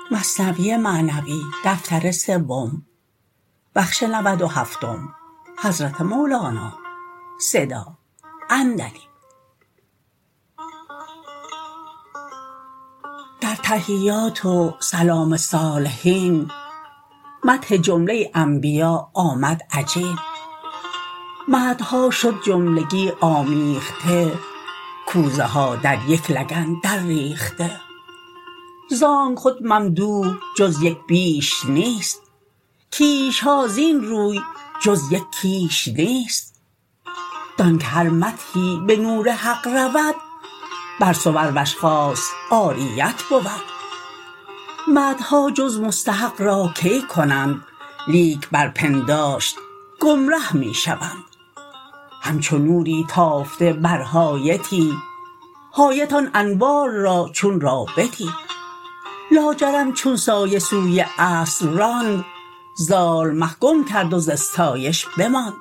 در تحیات و سلام صالحین مدح جمله انبیا آمد عجین. مدحها شد جملگی آمیخته، کوزه ها در یک لگن در ریخته. زانک خود ممدوح جز یک بیش نیست، کیشها زین روی جز یک کیش نیست. دانک هر مدحی به نور حق رود، بر صور و اشخاص عاریت بود. مدحها جز مستحق را کی کنند، لیک بر پنداشت گمره می شوند. همچو نوری تافته بر حایطی، حایط آن انوار را چون رابطی. لاجرم چون سایه سوی اصل راند، زال مه گم کرد و ز استایش بماند.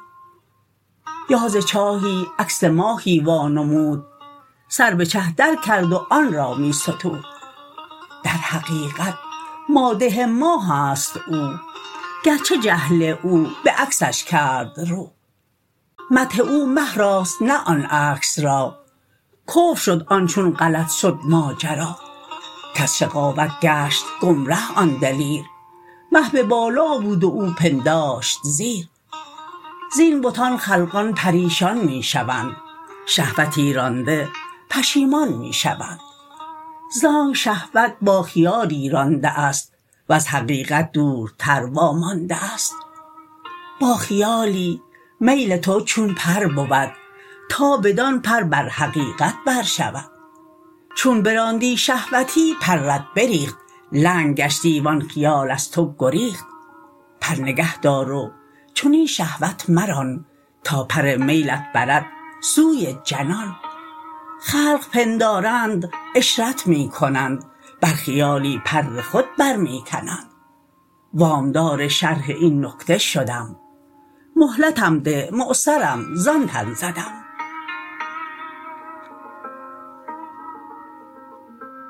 یا ز چاهی عکس ماهی وا نمود، سر به چه در کرد و آن را می ستود. در حقیقت مادح ماه است او، گرچه جهل او به عکسش کرد رو. مدح او مه راست نه آن عکس را، کفر شد آن چون غلط شد ماجرا. کز شقاوت گشت گمره آن دلیر، مه به بالا بود و او پنداشت زیر. زین بتان خلقان پریشان می شوند، شهوتی رانده پشیمان می شوند. زانک شهوت با خیالی رانده است، وز حقیقت دورتر وامانده است. با خیالی میل تو چون پر بود، تا بدان پر بر حقیقت بر شود. چون براندی شهوتی پرت بریخت، لنگ گشتی وان خیال از تو گریخت. پر نگه دار و چنین شهوت مران، تا پر میلت برد سوی جنان. خلق پندارند عشرت می کنند، بر خیالی پر خود بر می کنند. وامدار شرح این نکته شدم، مهلتم ده معسرم زان تن زدم.